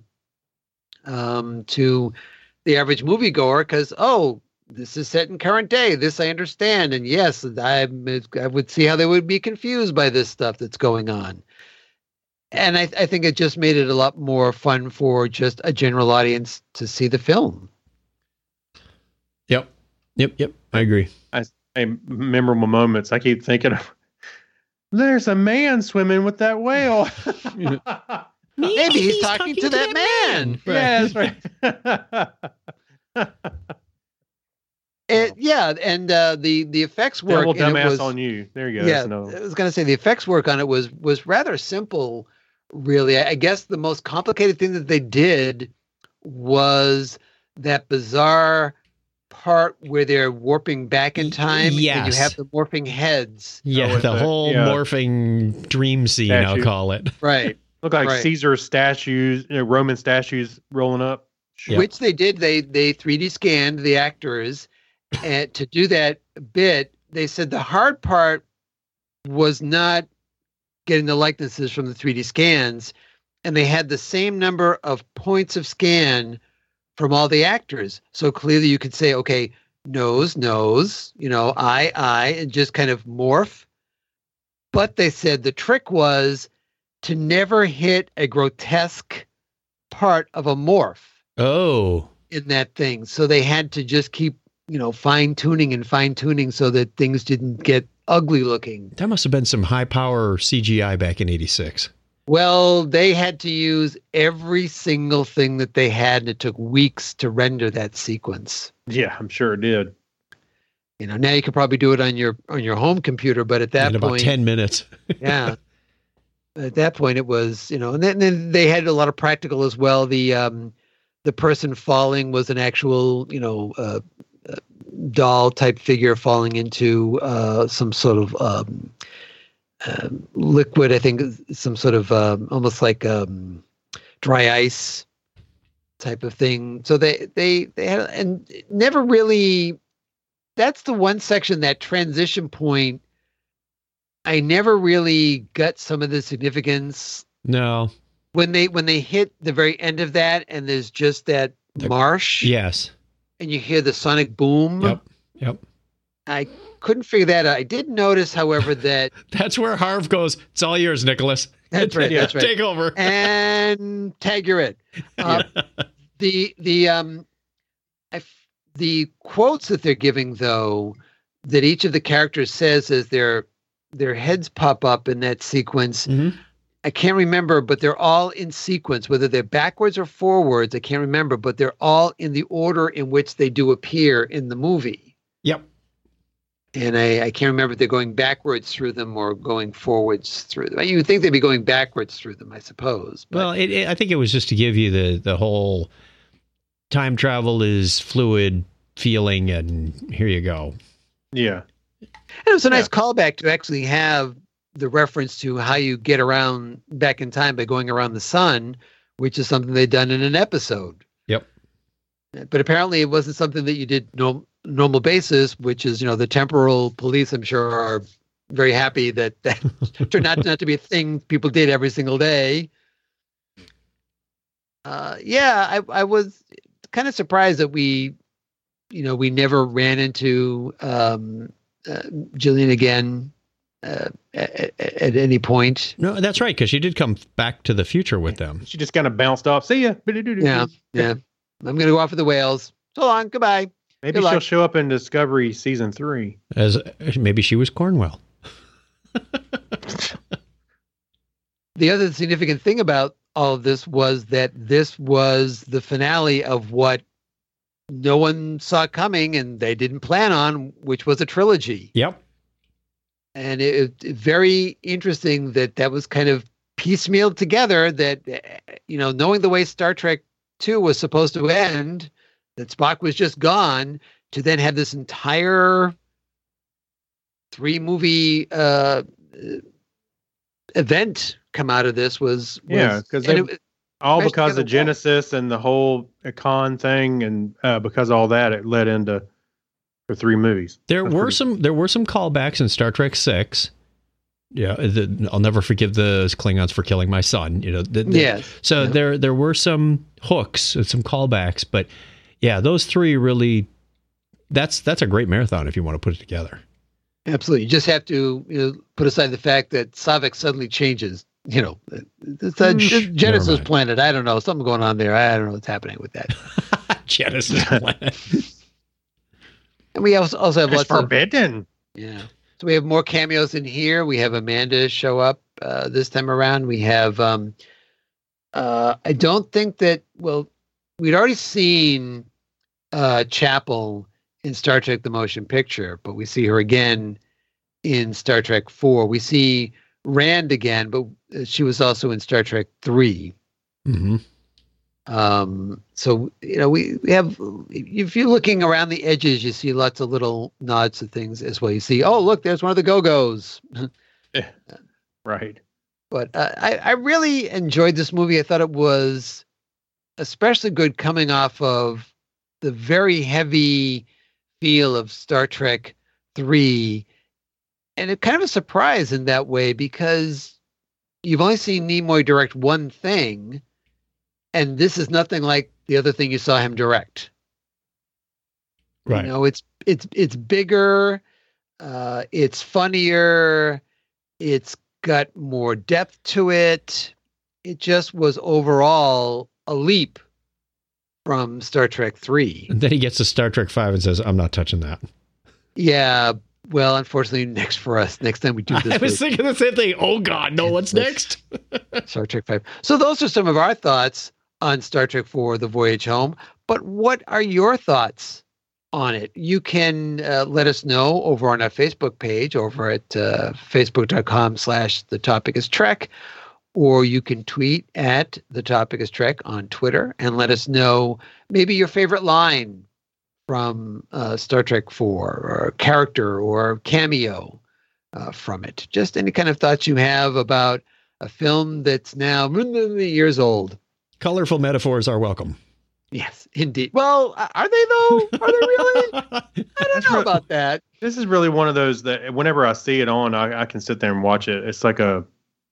to the average moviegoer because, this is set in current day. This I understand. And yes, I would see how they would be confused by this stuff that's going on. And I think it just made it a lot more fun for just a general audience to see the film. Yep. I agree. Memorable moments. I keep thinking of, there's a man swimming with that whale. Maybe he's talking to that man. Right. Yeah, that's right. And the effects work. Double dumbass on you. There you go. Yeah, I was going to say the effects work on it was rather simple, really. I guess the most complicated thing that they did was that bizarre part where they're warping back in time. Yes. And you have the morphing heads. Yeah, the whole morphing dream scene, I'll call it. Right. Look like Caesar statues, Roman statues rolling up. Yep. Which they did. They 3D scanned the actors. And to do that bit, they said the hard part was not getting the likenesses from the 3D scans. And they had the same number of points of scan from all the actors. So clearly you could say, okay, nose, eye, and just kind of morph. But they said the trick was to never hit a grotesque part of a morph. Oh. In that thing. So they had to just keep fine tuning so that things didn't get ugly looking. That must have been some high power CGI back in '86. Well, they had to use every single thing that they had, and it took weeks to render that sequence. Yeah, I'm sure it did. Now you could probably do it on your home computer, but at that point, about 10 minutes. Yeah. At that point, it was, and then they had a lot of practical as well. The person falling was an actual, doll type figure falling into some sort of liquid. I think some sort of almost like dry ice type of thing. So they had, and never really. That's the one section, that transition point. I never really got some of the significance. No. When they hit the very end of that, and there's just that marsh. Yes. And you hear the sonic boom. Yep. I couldn't figure that out. I did notice, however, that that's where Harv goes, it's all yours, Nicholas. That's right. That's right. Take over. And tag, you're it. The quotes that they're giving, though, that each of the characters says as their heads pop up in that sequence, I can't remember, but they're all in sequence, whether they're backwards or forwards. I can't remember, but they're all in the order in which they do appear in the movie. Yep. And I can't remember if they're going backwards through them or going forwards through them. You would think they'd be going backwards through them, I suppose. But. Well, I think it was just to give you the whole time travel is fluid feeling, and here you go. Yeah. And it was a nice callback to actually have the reference to how you get around back in time by going around the sun, which is something they'd done in an episode. Yep. But apparently it wasn't something that you did normal basis, which is, the temporal police, I'm sure, are very happy that turned out not to be a thing people did every single day. I was kind of surprised that we we never ran into Jillian again at any point. No, that's right, because she did come back to the future with them. She just kind of bounced off. See ya. Yeah. I'm going to go off with the whales. So long. Goodbye. Maybe she'll show up in Discovery season 3. As maybe she was Cornwell. The other significant thing about all of this was that this was the finale of what no one saw coming and they didn't plan on, which was a trilogy. Yep. And it's very interesting that was kind of piecemealed together, that, knowing the way Star Trek II was supposed to end, that Spock was just gone, to then have this entire 3-movie event come out of this was because because of Genesis and the whole Econ thing, and because of all that, it led into the 3 movies. There were some callbacks in Star Trek VI. Yeah, I'll never forgive the Klingons for killing my son. Yes. So there were some hooks and some callbacks, but yeah, those 3 really. That's a great marathon if you want to put it together. Absolutely. You just have to put aside the fact that Savik suddenly changes. It's a Genesis planet. I don't know. Something going on there. I don't know what's happening with that. Genesis planet. And we also have lots forbidden. Yeah. So we have more cameos in here. We have Amanda show up this time around. We have, I don't think that, we'd already seen Chapel in Star Trek The Motion Picture, but we see her again in Star Trek IV. We see Rand again, but she was also in Star Trek III. Mm-hmm. So, we have, if you're looking around the edges, you see lots of little nods to things as well. You see, oh, look, there's one of the Go-Go's. Right. But I really enjoyed this movie. I thought it was especially good coming off of the very heavy feel of Star Trek 3. And it's kind of a surprise in that way, because you've only seen Nimoy direct one thing, and this is nothing like the other thing you saw him direct. Right. It's bigger, it's funnier, it's got more depth to it. It just was overall a leap from Star Trek 3. And then he gets to Star Trek 5 and says, I'm not touching that. Yeah. Well, unfortunately, next time we do this. I was thinking the same thing. Oh, God, no, what's next? Star Trek 5. So those are some of our thoughts on Star Trek 4, The Voyage Home. But what are your thoughts on it? You can let us know over on our Facebook page, over at facebook.com/The Topic is Trek, or you can tweet at The Topic is Trek on Twitter and let us know maybe your favorite line from Star Trek 4, or character or cameo from it. Just any kind of thoughts you have about a film that's now years old. Colorful metaphors are welcome. Yes, indeed. Well, are they though? Are they really? I don't know about that. This is really one of those that whenever I see it on, I can sit there and watch it. It's like a,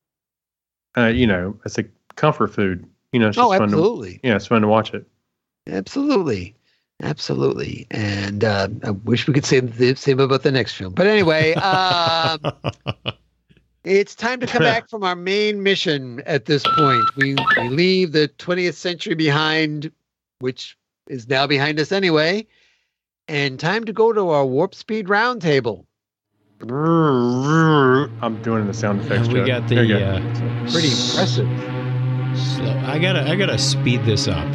it's a comfort food. It's just absolutely. It's fun to watch it. Absolutely. And I wish we could say the same about the next film. But anyway, it's time to come back from our main mission at this point. We leave the 20th century behind, which is now behind us anyway, and time to go to our Warp Speed Roundtable. I'm doing the sound effects. We got the pretty impressive. Slow. I gotta speed this up.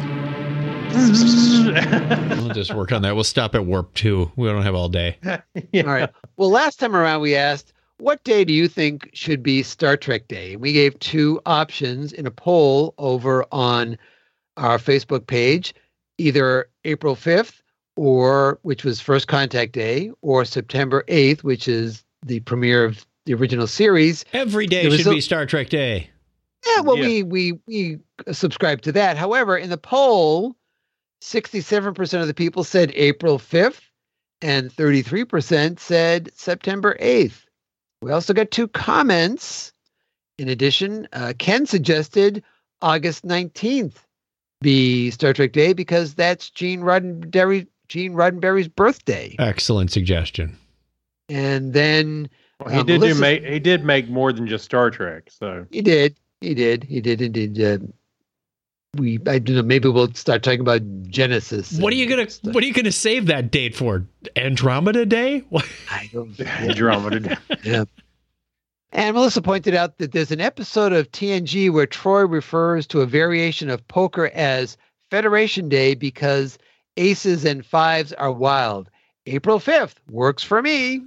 We'll just work on that. We'll stop at Warp 2. We don't have all day. Yeah. All right. Well, last time around we asked, what day do you think should be Star Trek Day? And we gave 2 options in a poll over on our Facebook page, either April 5th, which was First Contact Day, or September 8th, which is the premiere of the original series. Every day should be Star Trek Day. Yeah, well, we subscribe to that. However, in the poll, 67% of the people said April 5th, and 33% said September 8th. We also got 2 comments. In addition, Ken suggested August 19th be Star Trek Day because that's Gene Roddenberry's Gene Roddenberry's birthday. Excellent suggestion. And then Well, he did make more than just Star Trek. So he did indeed. I don't know. Maybe we'll start talking about Genesis. What are you gonna save that date for? Andromeda Day? What? I don't. Andromeda Day. Yeah. And Melissa pointed out that there's an episode of TNG where Troy refers to a variation of poker as Federation Day because aces and fives are wild. April 5th works for me.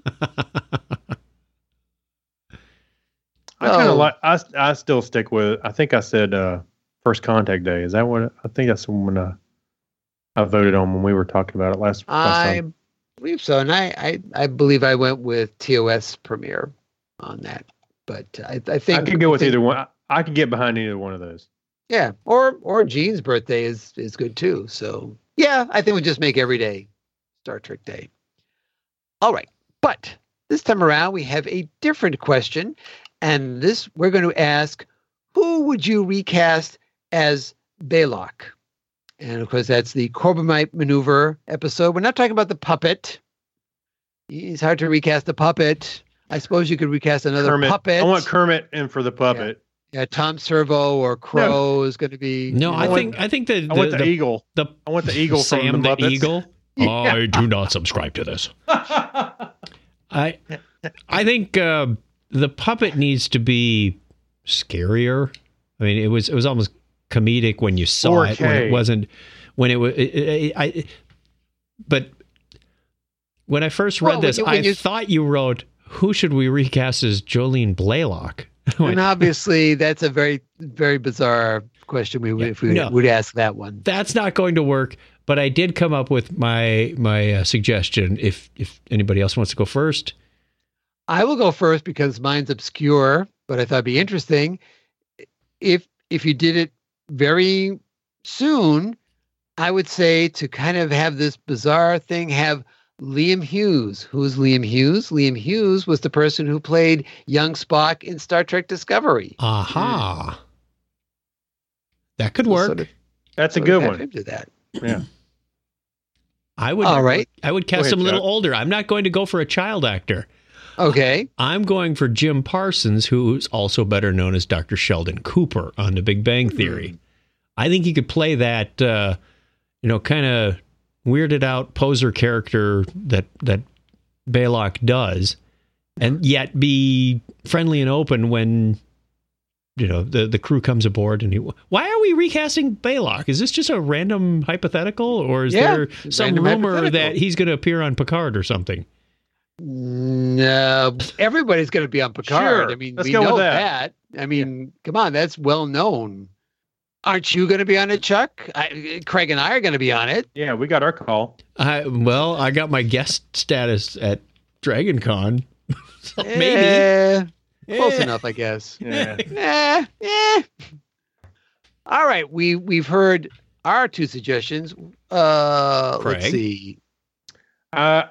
I kind of like. I still stick with. I think I said First Contact Day. Is that what? I think that's the one I voted on when we were talking about it last time. I believe so, and I believe I went with TOS premiere on that. But I think I could go with either one. I could get behind either one of those. Yeah, or Gene's birthday is good too. So yeah, I think we'll just make every day Star Trek Day. All right, but this time around we have a different question, and this we're going to ask: who would you recast as Baylock? And of course, that's the Corbomite Maneuver episode. We're not talking about the puppet. It's hard to recast the puppet. I suppose you could recast another Kermit. puppet. I want Kermit in for the puppet. Yeah, Tom Servo or Crow is going to be. No, I think the I want the eagle. I want the eagle Sam from the the Muppets. Eagle. Yeah. I do not subscribe to this. I think the puppet needs to be scarier. I mean, it was almost comedic when you saw 4K. it. When it wasn't. When it was. But when I first read this, I thought you wrote, "Who should we recast as Jolene Blaylock?" And obviously, that's a very, very bizarre question. If we would ask that one. That's not going to work. But I did come up with my suggestion. If anybody else wants to go first, I will go first because mine's obscure. But I thought it'd be interesting if you did it very soon. I would say to kind of have this bizarre thing. Have Liam Hughes. Who's Liam Hughes? Liam Hughes was the person who played young Spock in Star Trek Discovery. Aha. That could work. That's a good one. Him do that. Yeah. I would. All right. I would cast him a little older. I'm not going to go for a child actor. Okay. I'm going for Jim Parsons, who's also better known as Dr. Sheldon Cooper on The Big Bang Theory. I think he could play that, kind of weirded out poser character that Baylock does, and yet be friendly and open when the crew comes aboard. And why are we recasting Baylock? Is this just a random hypothetical, or is there some rumor that he's going to appear on Picard or something? No, everybody's going to be on Picard. Sure. I mean, Let's we go know with that. I mean, come on, that's well known. Aren't you going to be on it, Chuck? Craig and I are going to be on it. Yeah, we got our call. I got my guest status at Dragon Con. So maybe. Close enough, I guess. Yeah. All right, we've heard our two suggestions. Let's see. I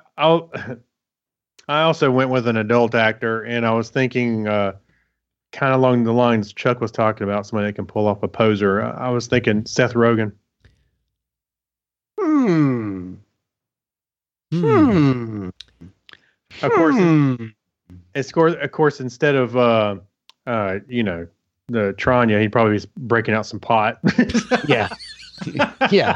also went with an adult actor, and I was thinking kind of along the lines Chuck was talking about, somebody that can pull off a poser. I was thinking Seth Rogen. Of course, instead of the Tranya, he'd probably be breaking out some pot. Yeah. Yeah.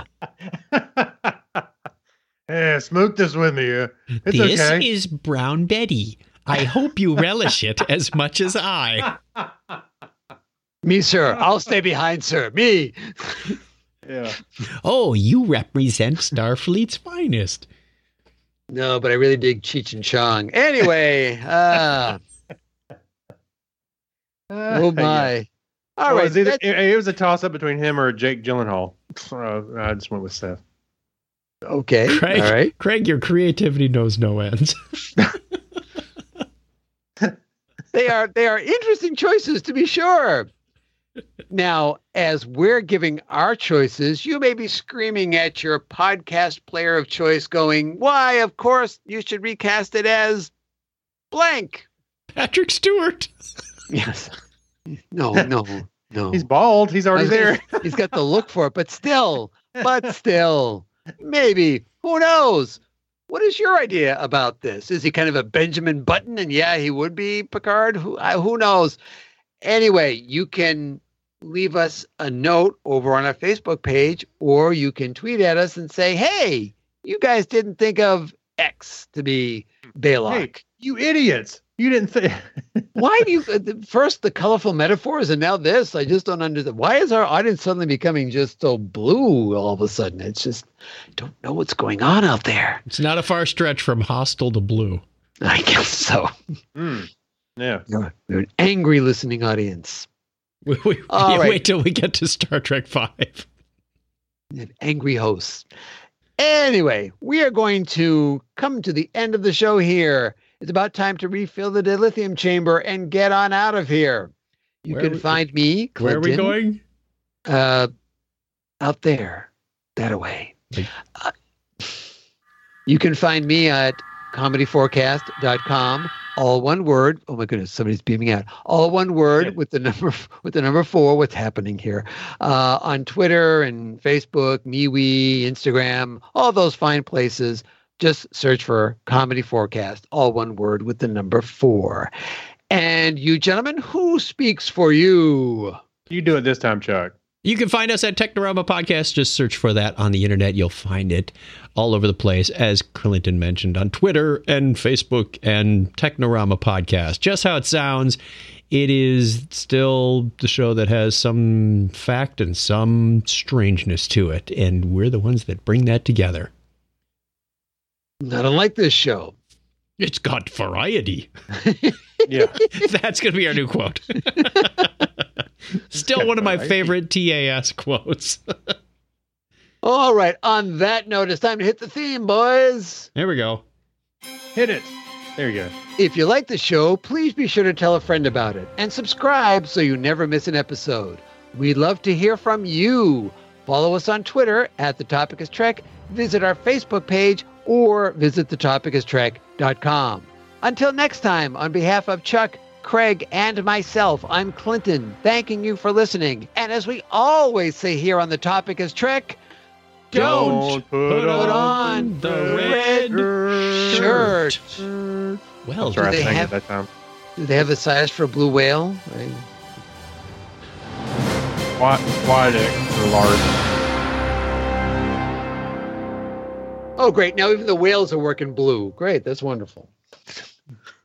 Yeah, smoke this with me. It's this okay. is Brown Betty. I hope you relish it as much as I. Me, sir. I'll stay behind, sir. Me. Yeah. Oh, you represent Starfleet's finest. No, but I really dig Cheech and Chong. Anyway. Oh, my. Yeah. All right. It was a toss-up between him or Jake Gyllenhaal. I just went with Seth. Okay. Craig, all right. Craig, your creativity knows no ends. They are interesting choices, to be sure. Now, as we're giving our choices, you may be screaming at your podcast player of choice going, why, of course, you should recast it as blank. Patrick Stewart. Yes. No. He's bald. He's already there. He's got the look for it, but still. Maybe. Who knows? What is your idea about this? Is he kind of a Benjamin Button? And yeah, he would be Picard. Who knows? Anyway, you can leave us a note over on our Facebook page, or you can tweet at us and say, hey, you guys didn't think of X to be Baylock. Hey, you idiots. You didn't think. Why do you first the colorful metaphors and now this? I just don't understand. Why is our audience suddenly becoming just so blue all of a sudden? It's just, I don't know what's going on out there. It's not a far stretch from hostile to blue. I guess so. Yeah. We're an angry listening audience. Right. Wait till we get to Star Trek V. An angry host. Anyway, we are going to come to the end of the show here. It's about time to refill the dilithium chamber and get on out of here. You can find me, Clinton. Where are we going? Out there. That away. You can find me at comedyforecast.com. All one word. Oh my goodness, somebody's beaming out. All one word with the number 4. What's happening here? On Twitter and Facebook, MeWe, Instagram, all those fine places. Just search for Comedy Forecast, all one word with the number 4. And you gentlemen, who speaks for you? You do it this time, Chuck. You can find us at Technorama Podcast. Just search for that on the internet. You'll find it all over the place, as Clinton mentioned, on Twitter and Facebook and Technorama Podcast. Just how it sounds, it is still the show that has some fact and some strangeness to it. And we're the ones that bring that together. Not unlike this show. It's got variety. Yeah. That's going to be our new quote. Still one of my favorite TAS quotes. All right. On that note, it's time to hit the theme, boys. There we go. Hit it. There you go. If you like the show, please be sure to tell a friend about it and subscribe so you never miss an episode. We'd love to hear from you. Follow us on Twitter at The Topic is Trek. Visit our Facebook page or visit thetopicistrek.com. Until next time, on behalf of Chuck, Craig, and myself, I'm Clinton, thanking you for listening. And as we always say here on The Topic is Trek, don't put on the red shirt. Well, Sorry, I sang it that time. Do they have a size for blue whale? Wide or large? Oh, great. Now even the whales are working blue. Great. That's wonderful.